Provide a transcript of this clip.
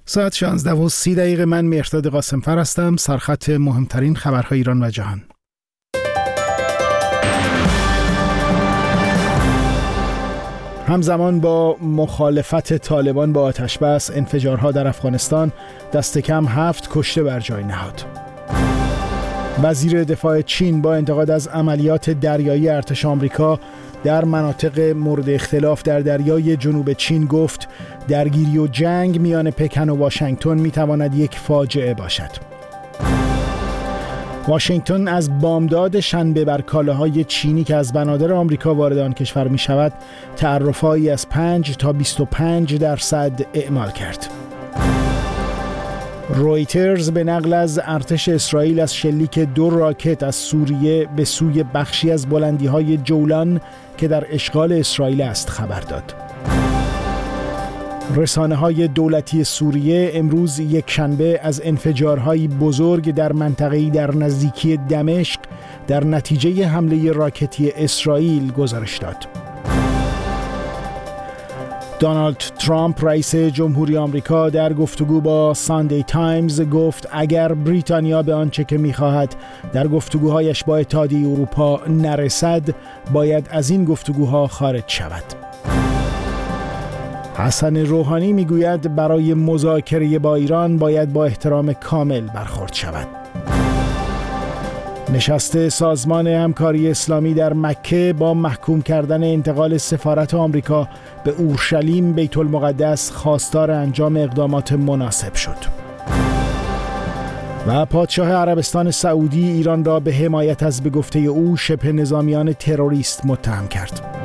ساعت 16:30 من مهرداد قاسمفر هستم. سرخط مهمترین خبرهای ایران و جهان. همزمان با مخالفت طالبان با آتش‌بس، انفجارها در افغانستان دست کم 7 کشته بر جای نهاد. وزیر دفاع چین با انتقاد از عملیات دریایی ارتش آمریکا در مناطق مورد اختلاف در دریای جنوب چین گفت درگیری و جنگ میان پکن و واشنگتن میتواند یک فاجعه باشد. واشنگتن از بامداد شنبه بر کالاهای چینی که از بنادر آمریکا وارد آن کشور می شود تعرفه‌ای از 5 تا 25% اعمال کرد. رویترز به نقل از ارتش اسرائیل از شلیک 2 راکت از سوریه به سوی بخشی از بلندی‌های جولان که در اشغال اسرائیل است خبر داد. رسانه‌های دولتی سوریه امروز یک شنبه از انفجارهای بزرگ در منطقه‌ای در نزدیکی دمشق در نتیجه حمله راکتی اسرائیل گزارش داد. دونالد ترامپ رئیس جمهوری آمریکا در گفتگو با ساندی تایمز گفت اگر بریتانیا به آنچه که می‌خواهد در گفتگوهایش با اتحادیه اروپا نرسد باید از این گفتگوها خارج شود. حسن روحانی میگوید برای مذاکره با ایران باید با احترام کامل برخورد شود. نشست سازمان همکاری اسلامی در مکه با محکوم کردن انتقال سفارت آمریکا به اورشلیم بیت المقدس خواستار انجام اقدامات مناسب شد. و پادشاه عربستان سعودی ایران را به حمایت از به گفته او شبه نظامیان تروریست متهم کرد.